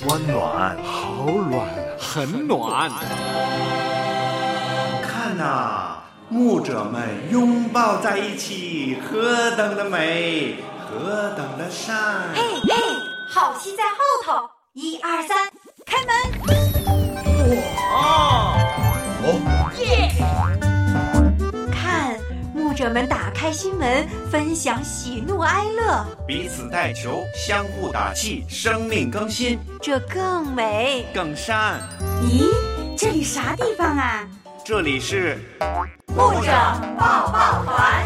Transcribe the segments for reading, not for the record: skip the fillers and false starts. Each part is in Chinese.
温暖， 好暖，很暖。 看啊，牧者们拥抱在一起，何等的美，何等的善！ 嘿嘿，好戏在后头，1、2、3，开门！ 哇！ 耶！看，牧者们打开心门，分享喜怒哀乐， 彼此代求，相互打气，生命更新， 这更美更善。 咦，这里啥地方啊？ 这里是牧者抱抱团。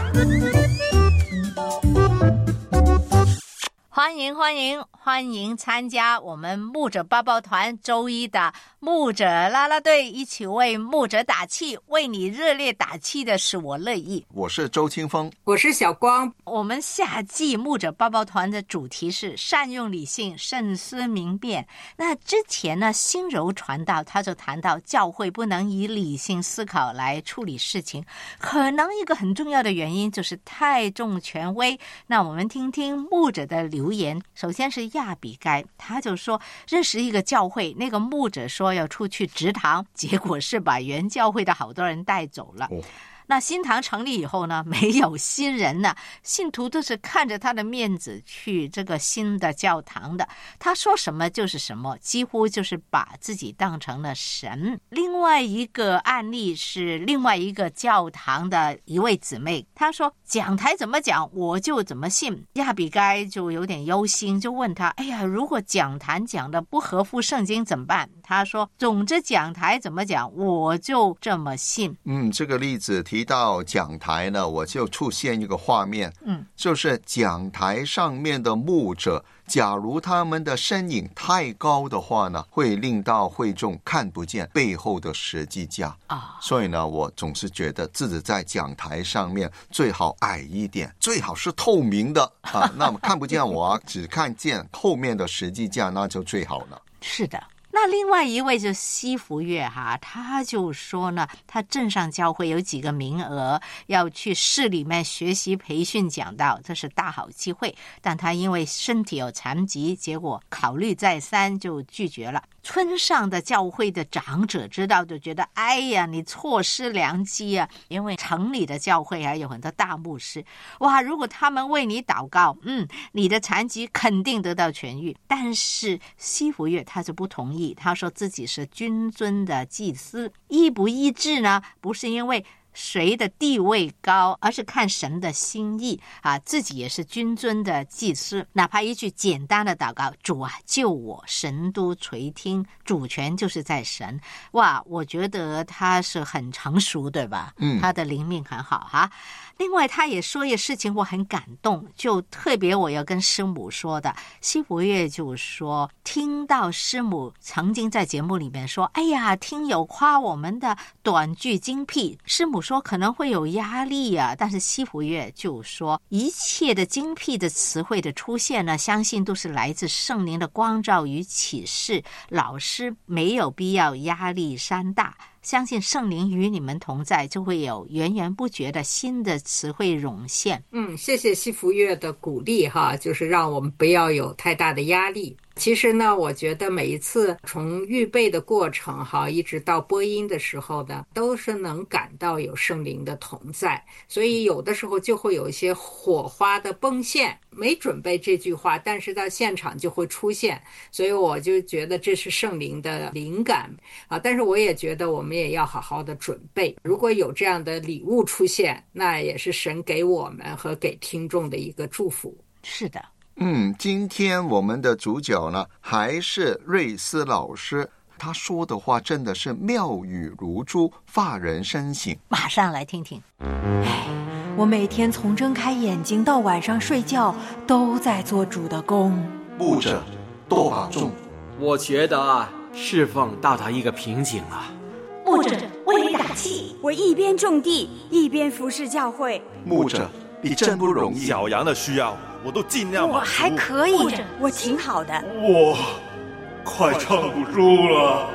欢迎参加我们牧者抱抱团周一的牧者啦啦队，一起为牧者打气，为你热烈打气的是我乐意。 我是周清风， 我是小光。 我们夏季牧者抱抱团的主题是善用理性，慎思明辨。那之前呢，新柔传道他就谈到教会不能以理性思考来处理事情，可能一个很重要的原因就是太重权威。那我们听听牧者的留言。首先是亚比该，他就说认识一个教会，那个牧者说要出去植堂，结果是把原教会的好多人带走了。那新堂成立以后呢，没有新人呢，信徒都是看着他的面子去这个新的教堂的，他说什么就是什么，几乎就是把自己当成了神。另外一个案例是另外一个教堂的一位姊妹，她说讲台怎么讲我就怎么信。亚比该就有点忧心，就问他，哎呀，如果讲坛讲的不合乎圣经怎么办？他说总之讲台怎么讲我就这么信。 这个例子提到讲台呢，我就出现一个画面，就是讲台上面的牧者，假如他们的身影太高的话呢，会令到会众看不见背后的十字架所以呢，我总是觉得自己在讲台上面最好矮一点，最好是透明的那么看不见我只看见后面的十字架，那就最好了。 是的。那另外一位就是西福月他就说呢，他镇上教会有几个名额要去市里面学习培训讲道，这是大好机会，但他因为身体有残疾，结果考虑再三就拒绝了。村上的教会的长者知道就觉得，哎呀，你错失良机啊！因为城里的教会还有很多大牧师，哇，如果他们为你祷告，你的残疾肯定得到痊愈。但是西福月他就不同意，他说自己是君尊的祭司，医不医治呢，不是因为谁的地位高，而是看神的心意自己也是君尊的祭司，哪怕一句简单的祷告，主啊救我，神都垂听，主权就是在神。哇，我觉得他是很成熟，对吧？他的灵命很好另外他也说一个事情我很感动，就特别我要跟师母说的。西福月就说听到师母曾经在节目里面说，哎呀，听友夸我们的短句精辟，师母说可能会有压力但是西福月就说一切的精辟的词汇的出现呢，相信都是来自圣灵的光照与启示，老师没有必要压力山大，相信圣灵与你们同在，就会有源源不绝的新的词汇涌现。 谢谢西福月的鼓励就是让我们不要有太大的压力。其实呢，我觉得每一次从预备的过程一直到播音的时候呢，都是能感到有圣灵的同在，所以有的时候就会有一些火花的迸现，没准备这句话，但是到现场就会出现，所以我就觉得这是圣灵的灵感但是我也觉得我们也要好好的准备，如果有这样的礼物出现，那也是神给我们和给听众的一个祝福。 是的。 今天我们的主角呢，还是瑞斯老师，他说的话真的是妙语如珠，发人深省。 马上来听听。 我每天从睁开眼睛到晚上睡觉都在做主的工。 牧者多保重。 我觉得侍奉到达一个瓶颈了。 牧者为你打气， 我一边种地一边服侍教会。 牧者你真不容易， 小羊的需要我都尽量满足。 我还可以，我挺好的。 我快撑不住了。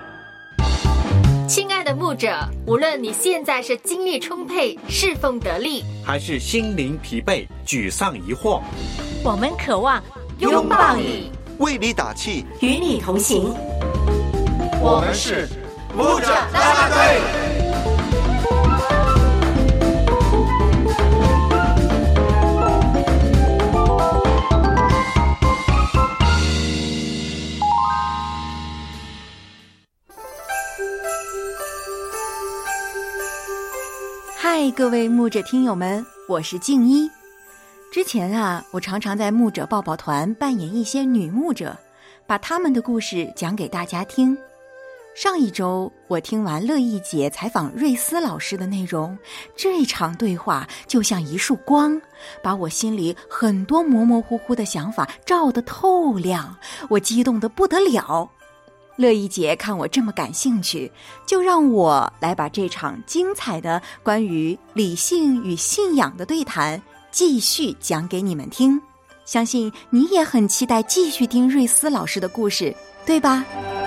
亲爱的牧者，无论你现在是精力充沛、侍奉得力， 还是心灵疲惫、沮丧疑惑， 我们渴望拥抱你， 为你打气， 与你同行。 我们是牧者啦啦队。 嗨，各位牧者听友们，我是静一。之前我常常在牧者抱抱团扮演一些女牧者，把她们的故事讲给大家听。上一周我听完乐意姐采访瑞斯老师的内容，这场对话就像一束光，把我心里很多模模糊糊的想法照得透亮，我激动得不得了。乐意姐看我这么感兴趣，就让我来把这场精彩的关于理性与信仰的对谈继续讲给你们听。相信你也很期待继续听瑞斯老师的故事，对吧？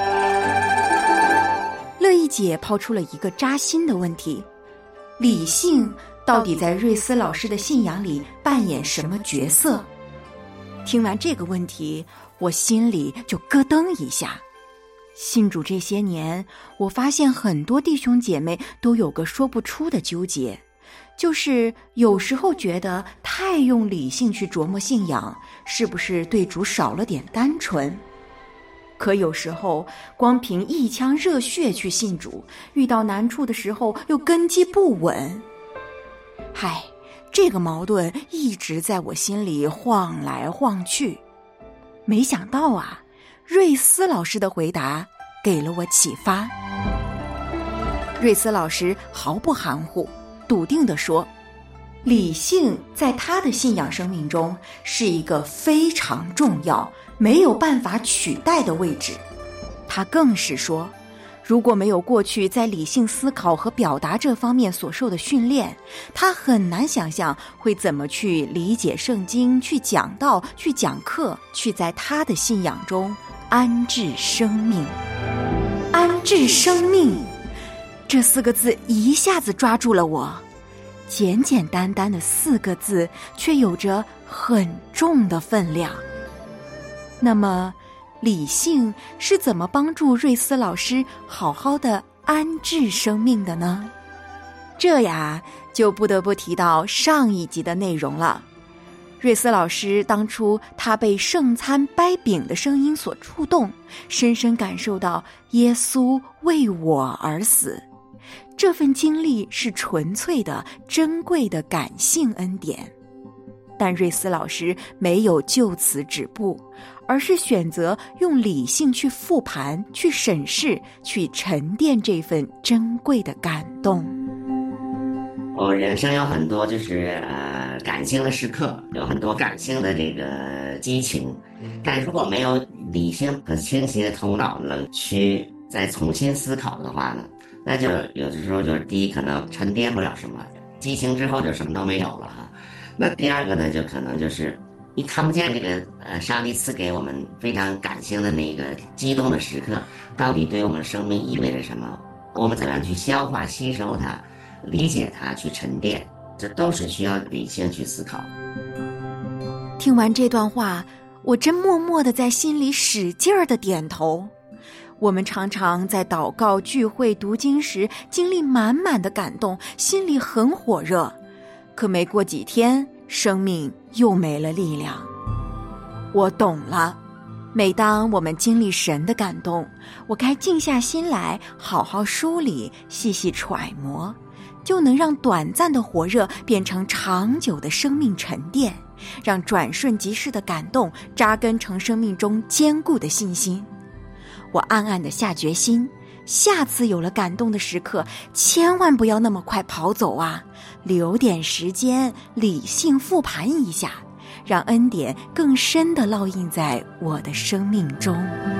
乐意姐抛出了一个扎心的问题：理性到底在瑞斯老师的信仰里扮演什么角色？听完这个问题，我心里就咯噔一下。信主这些年，我发现很多弟兄姐妹都有个说不出的纠结，就是有时候觉得太用理性去琢磨信仰，是不是对主少了点单纯？可有时候光凭一腔热血去信主，遇到难处的时候又根基不稳。嗨，这个矛盾一直在我心里晃来晃去。没想到瑞斯老师的回答给了我启发。瑞斯老师毫不含糊，笃定地说，理性在他的信仰生命中是一个非常重要、没有办法取代的位置。他更是说，如果没有过去在理性思考和表达这方面所受的训练，他很难想象会怎么去理解圣经，去讲道，去讲课，去在他的信仰中安置生命。安置生命，这4个字一下子抓住了我。简简单单的4个字，却有着很重的分量。那么理性是怎么帮助瑞斯老师好好的安置生命的呢？这就不得不提到上一集的内容了。瑞斯老师当初他被圣餐掰饼的声音所触动，深深感受到耶稣为我而死。这份经历是纯粹的、珍贵的感性恩典。但瑞斯老师没有就此止步，而是选择用理性去复盘、去审视、去沉淀这份珍贵的感动。 我人生有很多感性的时刻，有很多感性的这个激情，但如果没有理性和清晰的头脑能去再重新思考的话呢，那就有的时候就是第一可能沉淀不了什么，激情之后就什么都没有了那第二个呢，就可能就是你看不见这个上帝赐给我们非常感性的那个激动的时刻，到底对我们生命意味着什么？我们怎样去消化吸收它，理解它，去沉淀，这都是需要理性去思考。 听完这段话，我真默默地在心里使劲儿地点头。我们常常在祷告、聚会、读经时经历满满的感动，心里很火热，可没过几天，生命又没了力量。我懂了，每当我们经历神的感动，我该静下心来，好好梳理，细细揣摩，就能让短暂的火热变成长久的生命沉淀，让转瞬即逝的感动扎根成生命中坚固的信心。我暗暗地下决心，下次有了感动的时刻，千万不要那么快跑走留点时间理性复盘一下，让恩典更深地烙印在我的生命中。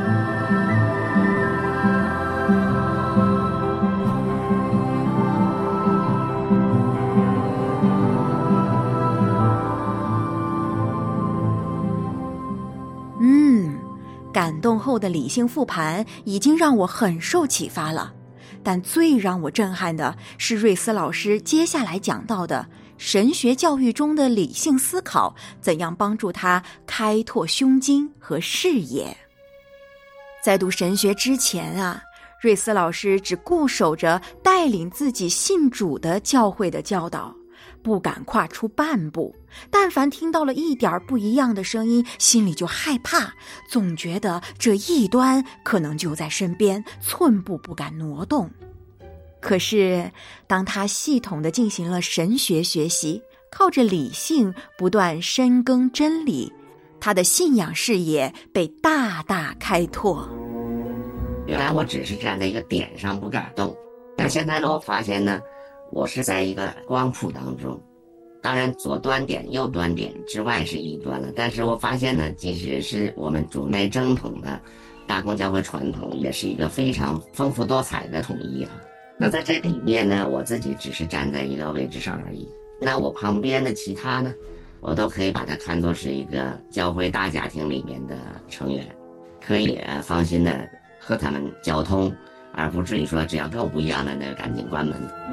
感动后的理性复盘已经让我很受启发了，但最让我震撼的是瑞斯老师接下来讲到的神学教育中的理性思考怎样帮助他开拓胸襟和视野。在读神学之前啊，瑞斯老师只固守着带领自己信主的教会的教导，不敢跨出半步，但凡听到了一点不一样的声音，心里就害怕，总觉得这异端可能就在身边，寸步不敢挪动。可是当他系统地进行了神学学习，靠着理性不断深耕真理，他的信仰视野被大大开拓。 原来我只是站在一个点上不敢动，但现在呢，我发现呢，我是在一个光谱当中，当然左端点右端点之外是异端了，但是我发现呢，即使是我们主内正统的大公教会传统，也是一个非常丰富多彩的统一啊。那在这里面呢，我自己只是站在一个位置上而已，那我旁边的其他呢，我都可以把它看作是一个教会大家庭里面的成员，可以放心的和他们交通，而不至于说只要跟我不一样的那个赶紧关门。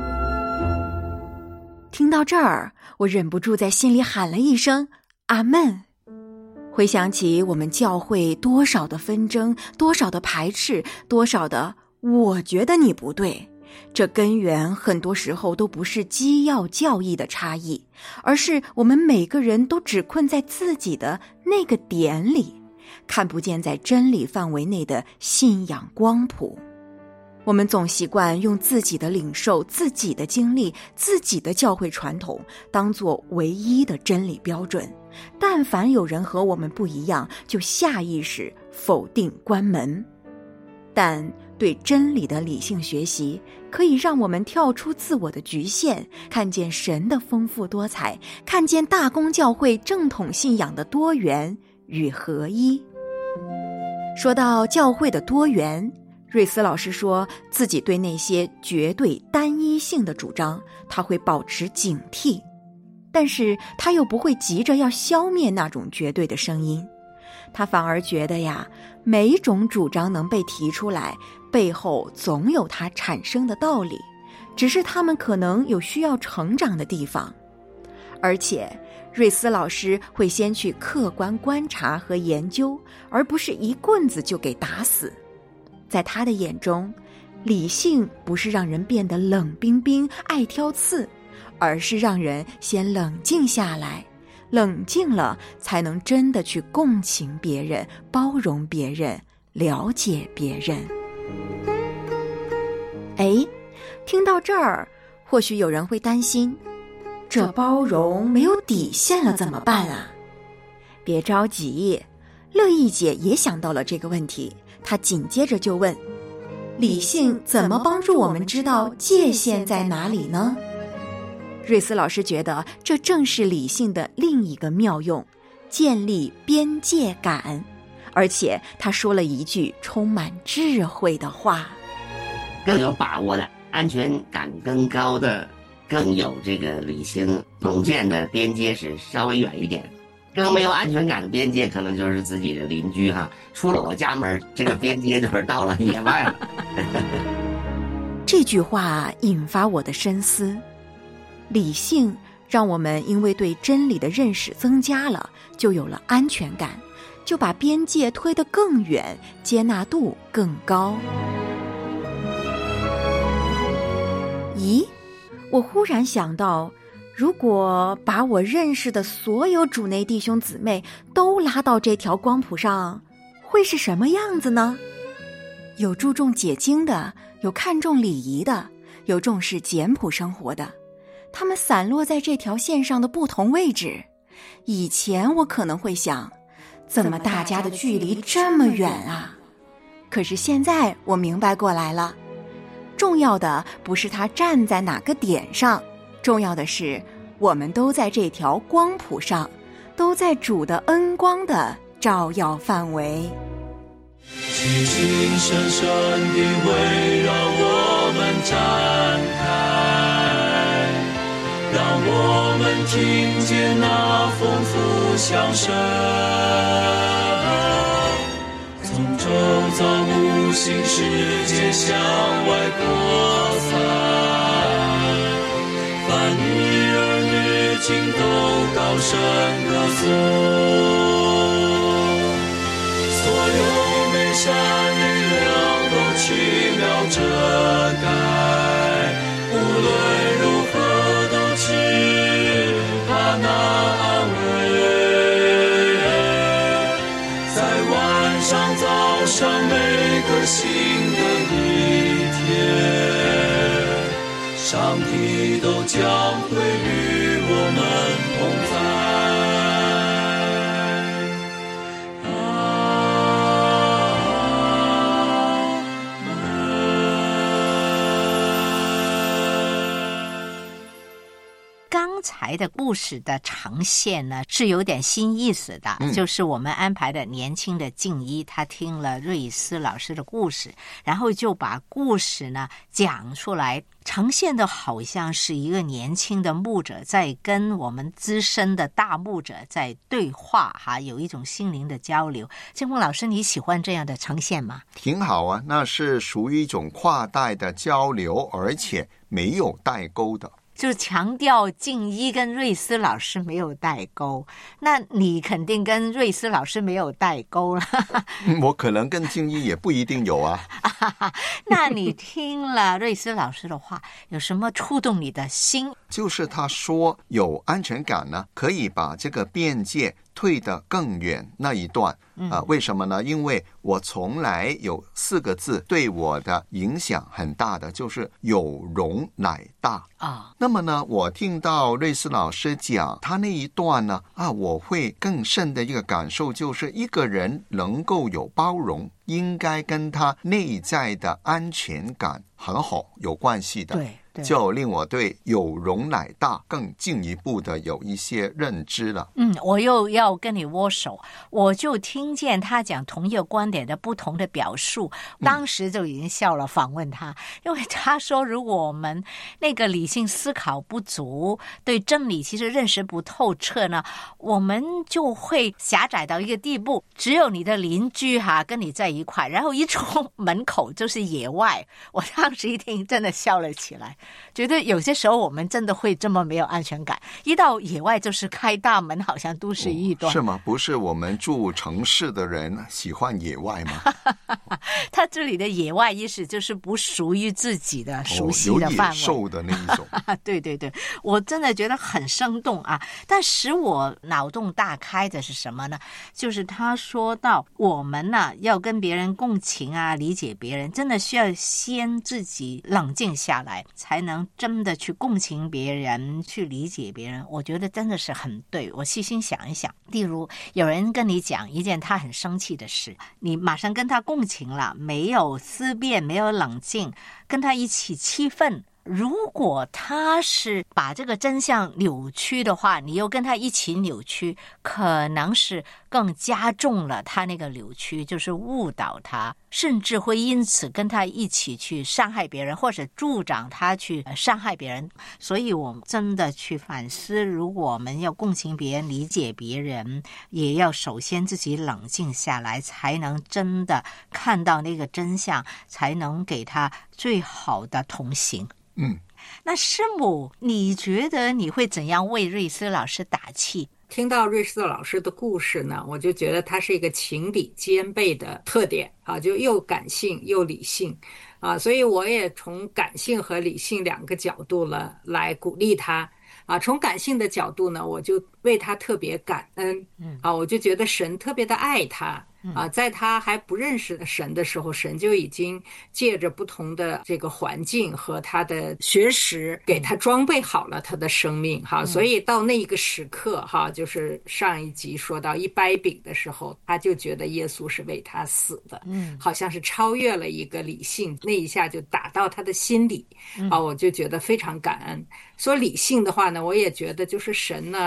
听到这儿，我忍不住在心里喊了一声阿们。回想起我们教会多少的纷争，多少的排斥，多少的我觉得你不对，这根源很多时候都不是基要教义的差异，而是我们每个人都只困在自己的那个点里，看不见在真理范围内的信仰光谱。我们总习惯用自己的领受、自己的经历、自己的教会传统当作唯一的真理标准，但凡有人和我们不一样，就下意识否定关门。但对真理的理性学习，可以让我们跳出自我的局限，看见神的丰富多彩，看见大公教会正统信仰的多元与合一。说到教会的多元，瑞斯老师说自己对那些绝对单一性的主张，他会保持警惕，但是他又不会急着要消灭那种绝对的声音。他反而觉得呀，每一种主张能被提出来，背后总有它产生的道理，只是他们可能有需要成长的地方。而且瑞斯老师会先去客观观察和研究，而不是一棍子就给打死。在他的眼中，理性不是让人变得冷冰冰、爱挑刺，而是让人先冷静下来，冷静了才能真的去共情别人、包容别人、了解别人。听到这儿，或许有人会担心，这包容没有底线了怎么办啊？别着急，乐意姐也想到了这个问题，她紧接着就问，理性怎么帮助我们知道界限在哪里呢？瑞斯老师觉得这正是理性的另一个妙用，建立边界感。而且他说了一句充满智慧的话， 更有把握的安全感更高的，更有这个理性洞见的边界是稍微远一点，更没有安全感的边界可能就是自己的邻居哈，出了我家门，这个边界就是到了野外了。 这句话引发我的深思，理性让我们因为对真理的认识增加了，就有了安全感，就把边界推得更远，接纳度更高。咦，我忽然想到，如果把我认识的所有主内弟兄姊妹都拉到这条光谱上，会是什么样子呢？有注重解经的，有看重礼仪的，有重视简朴生活的，他们散落在这条线上的不同位置。以前我可能会想，怎么大家的距离这么远啊？可是现在我明白过来了，重要的不是他站在哪个点上，重要的是我们都在这条光谱上，都在主的恩光的照耀范围。 静静深深地围绕我们展开，让我们听见那丰富响声，从周遭无形世界向外扩散，凡你儿女情都高声歌颂，所有美善力量都奇妙遮盖，无论如何都只怕那安慰，在晚上早上每个新的一天，上帝都将会与我们同在。 刚才的故事的呈现呢，是有点新意思的，就是我们安排的年轻的静一，他听了瑞斯老师的故事，然后就把故事呢讲出来，呈现的好像是一个年轻的牧者在跟我们资深的大牧者在对话哈，有一种心灵的交流。建峰老师，你喜欢这样的呈现吗？ 挺好啊，那是属于一种跨代的交流，而且没有代沟的。 就是强调静一跟瑞斯老师没有代沟，那你肯定跟瑞斯老师没有代沟了。 我可能跟静一也不一定有啊。 那你听了瑞斯老师的话，有什么触动你的心？ 就是他说有安全感呢，可以把这个边界退得更远那一段为什么呢？因为我从来有4个字对我的影响很大的，就是有容乃大那么呢，我听到瑞斯老师讲他那一段呢我会更深的一个感受，就是一个人能够有包容，应该跟他内在的安全感很好有关系的。 对， 就令我对有容乃大更进一步的有一些认知了。 我又要跟你握手，我就听见他讲同一个观点的不同的表述，当时就已经笑了，访问他，因为他说如果我们那个理性思考不足，对真理其实认识不透彻呢，我们就会狭窄到一个地步，只有你的邻居跟你在一块，然后一出门口就是野外。我当时一听真的笑了起来，觉得有些时候我们真的会这么没有安全感，一到野外就是开大门，好像都市异端。 是吗？不是我们住城市的人喜欢野外吗？ 他这里的野外意思就是不属于自己的熟悉的范围， 有野兽的那一种。 对，我真的觉得很生动啊！但使我脑洞大开的是什么呢？就是他说到我们要跟别人共情理解别人，真的需要先自己冷静下来，才能真的去共情别人，去理解别人。我觉得真的是很对。我细心想一想，例如有人跟你讲一件他很生气的事，你马上跟他共情了，没有思辨，没有冷静，跟他一起气愤。如果他是把这个真相扭曲的话，你又跟他一起扭曲，可能是更加重了他那个扭曲，就是误导他，甚至会因此跟他一起去伤害别人，或者助长他去伤害别人。所以我们真的去反思，如果我们要共情别人，理解别人，也要首先自己冷静下来，才能真的看到那个真相，才能给他最好的同行。那师母，你觉得你会怎样为瑞斯老师打气？ 听到瑞斯老师的故事呢，我就觉得他是一个情理兼备的特点就又感性又理性所以我也从感性和理性2个角度来鼓励他从感性的角度呢，我就为他特别感恩我就觉得神特别的爱他在他还不认识神的时候，神就已经借着不同的这个环境和他的学识给他装备好了他的生命所以到那一个时刻就是上一集说到一掰饼的时候，他就觉得耶稣是为他死的好像是超越了一个理性，那一下就打到他的心里我就觉得非常感恩。说理性的话呢，我也觉得就是神呢也训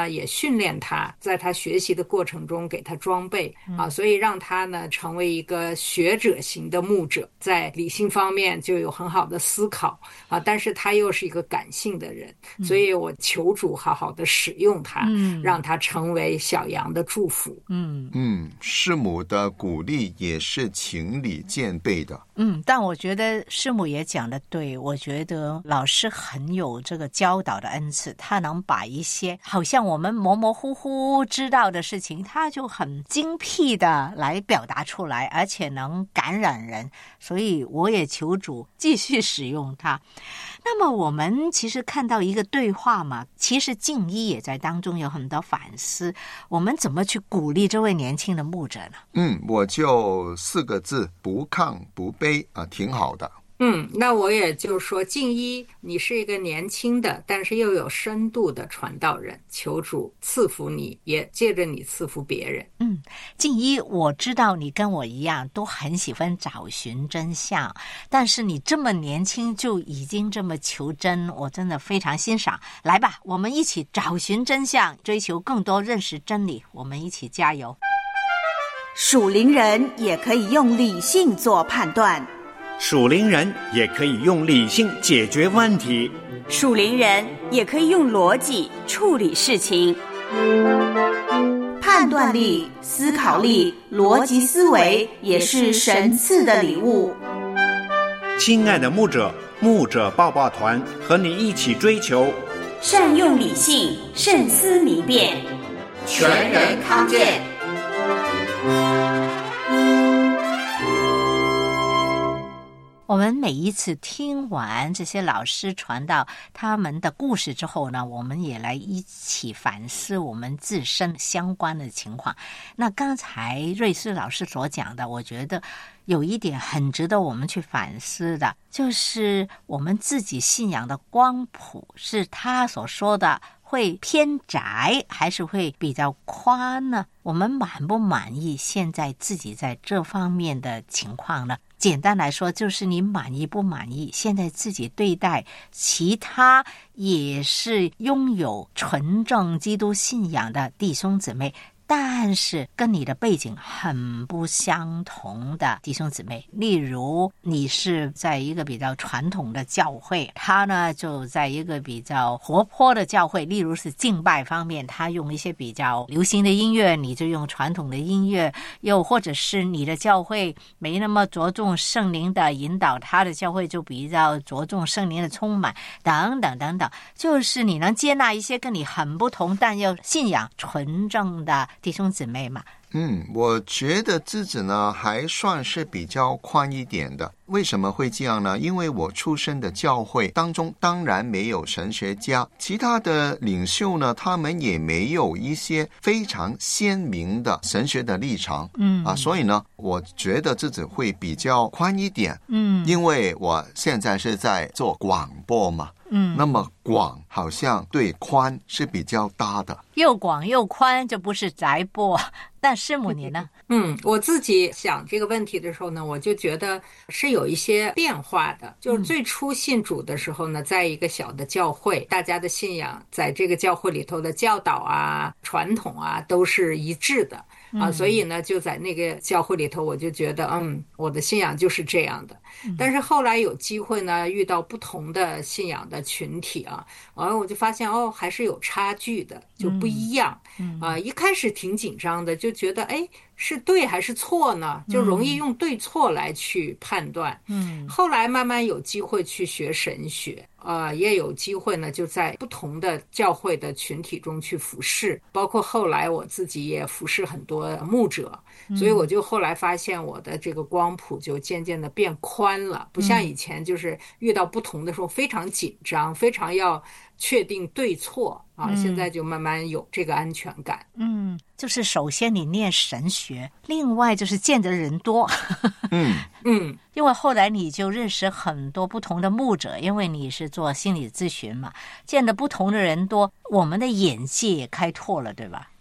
训练他，在他学习的过程中给他装备啊，所以让他呢成为一个学者型的牧者，在理性方面就有很好的思考啊，但是他又是一个感性的人，所以我求主好好的使用他，让他成为小羊的祝福。 师母的鼓励也是情理兼备的。 但我觉得师母也讲得对，我觉得老师很有这个教导的恩赐，他能把一些好像我们模模糊糊知道的事情，他就很精辟的来表达出来，而且能感染人，所以我也求主继续使用它。那么我们其实看到一个对话嘛，其实静一也在当中有很多反思，我们怎么去鼓励这位年轻的牧者呢？ 我就4个字，不亢不卑啊，挺好的。 那我也就说，静一，你是一个年轻的，但是又有深度的传道人，求主赐福你，也借着你赐福别人。 静一，我知道你跟我一样都很喜欢找寻真相，但是你这么年轻就已经这么求真，我真的非常欣赏。来吧，我们一起找寻真相，追求更多认识真理，我们一起加油。 属灵人也可以用理性做判断， 属灵人也可以用理性解决问题， 属灵人也可以用逻辑处理事情。 判断力、思考力、逻辑思维也是神赐的礼物。 亲爱的牧者抱抱团和你一起追求善用理性，慎思明辨， 全人康健。 我们每一次听完这些老师传道他们的故事之后呢，我们也来一起反思我们自身相关的情况。那刚才瑞斯老师所讲的，我觉得有一点很值得我们去反思的，就是我们自己信仰的光谱是他所说的会偏窄还是会比较宽呢？我们满不满意现在自己在这方面的情况呢？简单来说，就是你满意不满意现在自己对待其他也是拥有纯正基督信仰的弟兄姊妹，但是跟你的背景很不相同的弟兄姊妹，例如你是在一个比较传统的教会，他呢就在一个比较活泼的教会，例如是敬拜方面，他用一些比较流行的音乐，你就用传统的音乐，又或者是你的教会没那么着重圣灵的引导，他的教会就比较着重圣灵的充满，等等等等，就是你能接纳一些跟你很不同但又信仰纯正的弟兄姊妹嘛。 我觉得自己呢还算是比较宽一点的。为什么会这样呢？因为我出身的教会当中当然没有神学家，其他的领袖呢他们也没有一些非常鲜明的神学的立场，所以呢我觉得自己会比较宽一点，因为我现在是在做广播嘛，那么广好像对宽是比较大的， 又广又宽就不是窄播。但师母你呢？ 我自己想这个问题的时候呢，我就觉得是有一些变化的。就是最初信主的时候呢，在一个小的教会，大家的信仰在这个教会里头的教导啊、传统啊都是一致的啊，所以呢就在那个教会里头，我就觉得我的信仰就是这样的。但是后来有机会呢，遇到不同的信仰的群体啊，我就发现还是有差距的，就不一样。一开始挺紧张的，就觉得是对还是错呢？就容易用对错来去判断。后来慢慢有机会去学神学，也有机会呢，就在不同的教会的群体中去服侍，包括后来我自己也服侍很多牧者，所以我就后来发现我的这个光谱就渐渐的变宽了，不像以前就是遇到不同的时候非常紧张，非常要确定对错啊，现在就慢慢有这个安全感。 就是首先你念神学，另外就是见的人多。因为后来你就认识很多不同的牧者，因为你是做心理咨询嘛，见的不同的人多，我们的眼界也开拓了，对吧？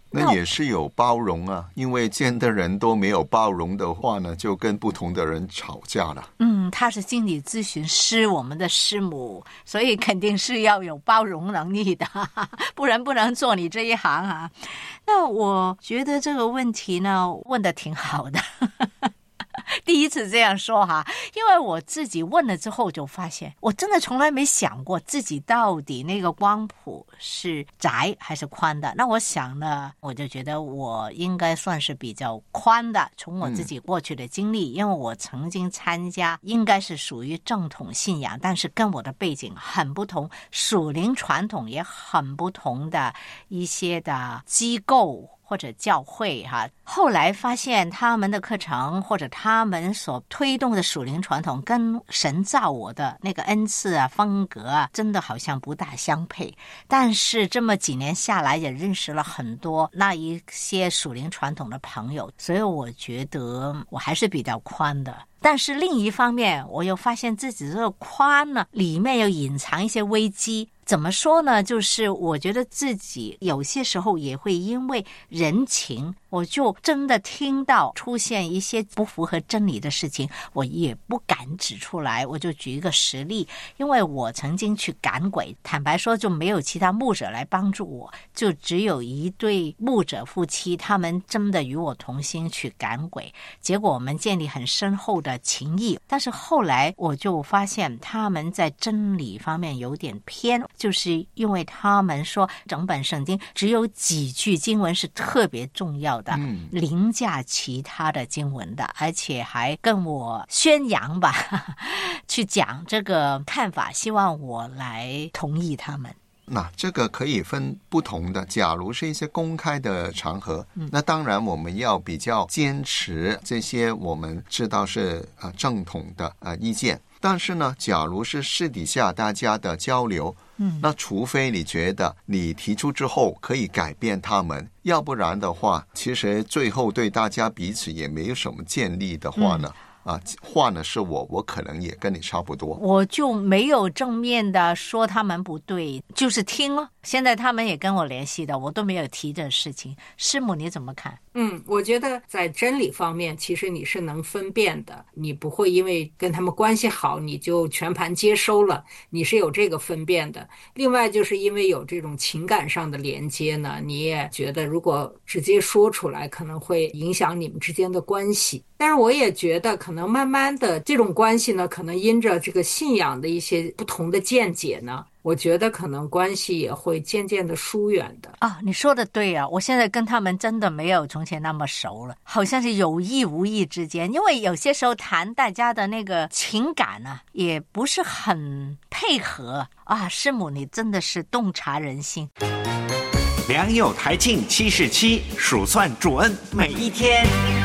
那也是有包容啊，因为见的人都没有包容的话呢，就跟不同的人吵架了。 她是心理咨询师，我们的师母，所以肯定是要有包容能力的，不然不能做你这一行啊。那我觉得这个问题呢，问得挺好的。第一次这样说哈，因为我自己问了之后就发现，我真的从来没想过自己到底那个光谱是窄还是宽的。那我想呢，我就觉得我应该算是比较宽的，从我自己过去的经历，因为我曾经参加应该是属于正统信仰，但是跟我的背景很不同，属灵传统也很不同的一些的机构或者教会哈，后来发现他们的课程或者他们所推动的属灵传统跟神造我的那个恩赐啊、风格啊，真的好像不大相配。但是这么几年下来，也认识了很多那一些属灵传统的朋友，所以我觉得我还是比较宽的。但是另一方面，我又发现自己这个宽呢，里面又隐藏一些危机。怎么说呢？就是我觉得自己有些时候也会因为人情，我就真的听到出现一些不符合真理的事情，我也不敢指出来。我就举一个实例，因为我曾经去赶鬼，坦白说就没有其他牧者来帮助我，就只有一对牧者夫妻，他们真的与我同心去赶鬼，结果我们建立很深厚的情谊。但是后来我就发现他们在真理方面有点偏，就是因为他们说整本圣经只有几句经文是特别重要的，凌驾其他的经文的，而且还跟我宣扬吧去讲这个看法，希望我来同意他们。 那这个可以分不同的，假如是一些公开的场合，那当然我们要比较坚持这些我们知道是正统的意见。但是呢，假如是私底下大家的交流，那除非你觉得你提出之后可以改变他们，要不然的话，其实最后对大家彼此也没有什么建立的话呢，话呢是我可能也跟你差不多， 我就没有正面的说他们不对，就是听了。现在他们也跟我联系的，我都没有提这事情。师母你怎么看？ 我觉得在真理方面，其实你是能分辨的，你不会因为跟他们关系好，你就全盘接收了，你是有这个分辨的。另外就是因为有这种情感上的连接呢，你也觉得如果直接说出来，可能会影响你们之间的关系。但是我也觉得可能慢慢的这种关系呢，可能因着这个信仰的一些不同的见解呢，我觉得可能关系也会渐渐的疏远的。 你说的对啊，我现在跟他们真的没有从前那么熟了，好像是有意无意之间，因为有些时候谈大家的那个情感呢，也不是很配合师母你真的是洞察人心。 良友台庆77，数算主恩每一天。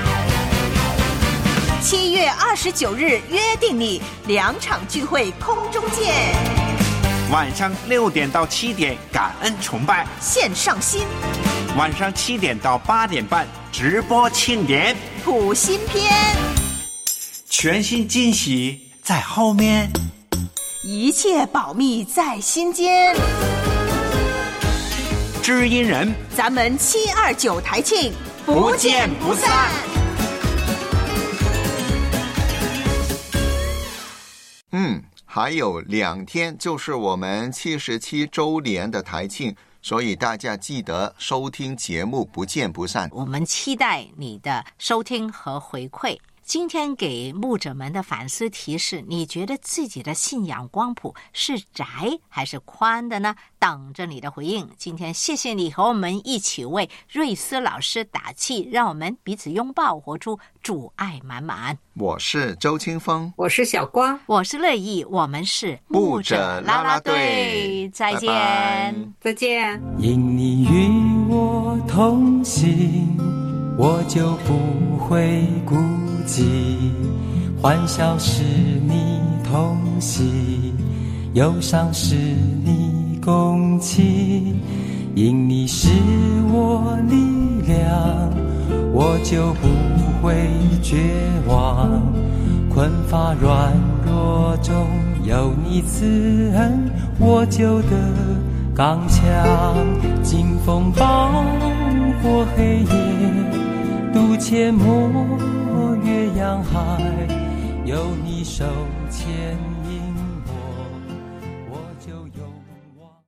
7月29日约定你2场聚会空中见， 晚上6点到7点感恩崇拜线上新， 晚上7点到8点半直播庆典普新篇， 全新惊喜在后面， 一切保密在心间。 知音人， 咱们729台庆不见不散。 还有2天就是我们77周年的台庆，所以大家记得收听节目，不见不散。 我们期待你的收听和回馈。今天给牧者们的反思提示，你觉得自己的信仰光谱是窄还是宽的呢？等着你的回应。今天谢谢你和我们一起为瑞斯老师打气，让我们彼此拥抱，活出主爱满满。 我是周清风， 我是小光， 我是乐意，我们是牧者啦啦队， 再见， 拜拜， 再见。 因你与我同行，我就不会孤寂，欢笑是你同喜，忧伤是你共情，因你是我力量，我就不会绝望，困乏软弱中有你慈恩，我就得刚强劲风暴过黑夜，渡阡陌越洋海，有你手牵引。